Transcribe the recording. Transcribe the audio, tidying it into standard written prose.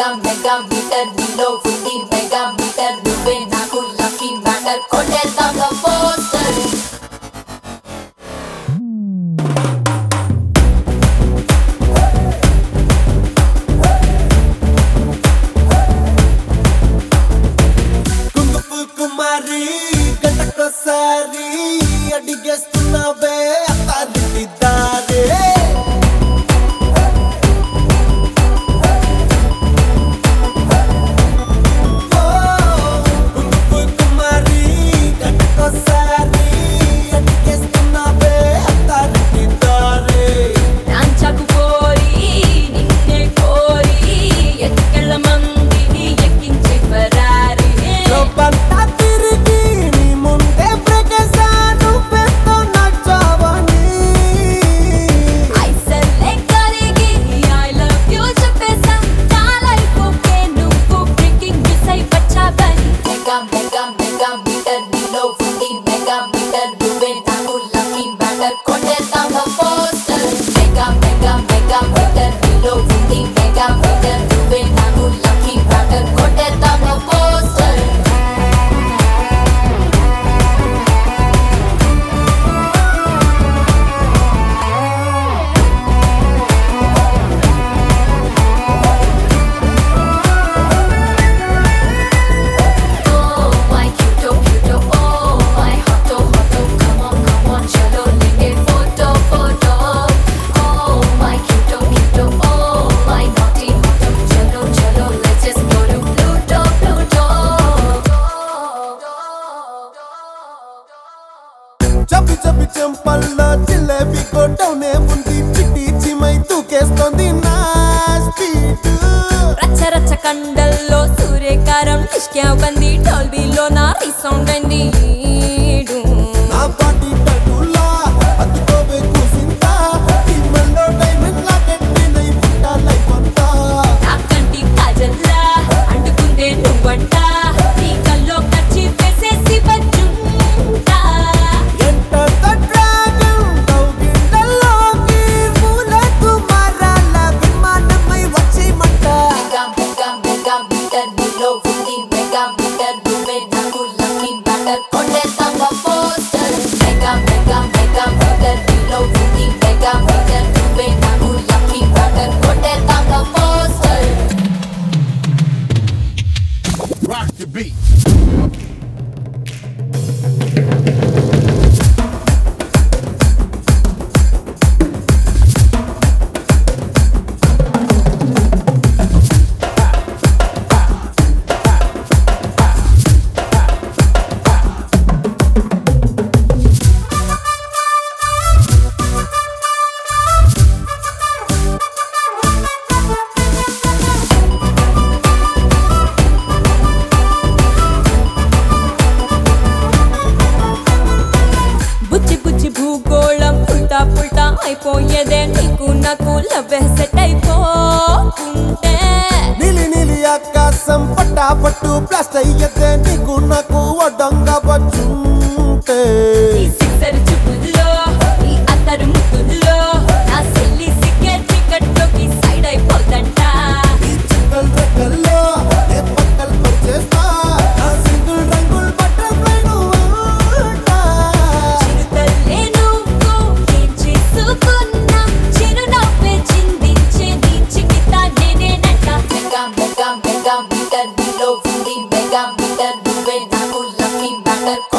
Mega meter నీలో ఉంది mega meter నువ్వే నాకు లక్కీ మ్యాటర్ కొట్టేద్దాం పోస్టర్ కుమారి గంటకోసారి అడిగేస్తున్నావే అత్తారింటి దారే కుమారి గంటకోసారి అడిగేస్తున్నావే అత్తారింటి దారే నాంచకు కోరి నిన్నే కోరి ఎక్కల మంది ఎక్కించే ఫరారీ లోపంతా తిరిగి నీ ముందే బ్రేకేశాను పెద్ద నచ్చావని ఐసలే కరిగి ఐ లవ్ యూ చెప్పేసా నా లైఫ్ ఓకే నువ్వు బ్రేకింగ్ న్యూస్ అయి వచ్చావని మెగా మీటర్ నీలో ఉంది మెగా మీటర్ నువ్వే నాకు లక్కీ మ్యాటర్ కొట్టేద్దాం పోస్టర్ మెగా మీటర్ నీలో ఉంది మెగా మీటర్ నువ్వే నాకు లక్కీ మ్యాటర్ కొట్టేద్దాం poster Oh my cuto, oh my hotto, come on, chalo lenge photo. Oh my cuto, oh my naughty, chalo, let's just go to Pluto. చప్పి చెంపల్లో జిలేబీ కొట్టవునే ఉంది చిట్టి చిమై తూకేస్తోంది నా స్పీడ్ రచ్చ కండల్లో సూర్యకారం నిష్క్యాబంది టాల్బీలో నా రీసౌండ్ అండి నా పాటి టగులా అతుకోవే కూసింతా టీమల్లో డైమండ్ లా కట్టినై పుట్టా లైఫ్ అంతా నా కంటి కాజల్లా అంటుకుందే నువ్వంట నీ కల్లో కచ్చి వేసేసి బజ్జుంటా ఎంటర్ ద డ్రాగన్ కౌగిళ్ళలోకి పూలకు మరాల విమానమై వచ్చేయమంట మెగా మీటర్ నీలో ఉంది మెగా మీటర్ నువ్వే నాకు లక్కీ మ్యాటర్ కొట్టేద్దాం పోస్టర్ మెగా మీటర్ నీలో ఉంది మెగా మీటర్ నువ్వే నాకు లక్కీ మ్యాటర్ కొట్టేద్దాం పోస్టర్ Rock the beat. బుజ్జి భూగోళం పుల్టా అయిపోయేదే నీకు నాకు లవ్ సెట్ అయిపోతుంటే నీలి ఆకాశం పట్టు బ్లాస్ట్ అయ్యతే నీకు నాకు వడ్డంగా వచ్చుంటే ఈ సిక్సర్ చూపుల్లో ఈ అత్తరు ముద్దుల్లో నా సెల్లి సిగ్గే చీకట్లోకి సైడ్ అయిపోతంట ఈ చుక్కల రెక్కల్లో ఏ పక్కలు పరిచేస్తా నా సింగిల్ రంగుల్ బటర్ఫ్లై నువ్వంట చిరుతల్లే నువ్వు ఏం చేసుకున్నా చిరునవ్వే చిందించే నీ చికితా నేనేనంట మెగా మీటర్ నీలో ఉంది మెగా మీటర్ నువ్వే నాకు లక్కీ మ్యాటర్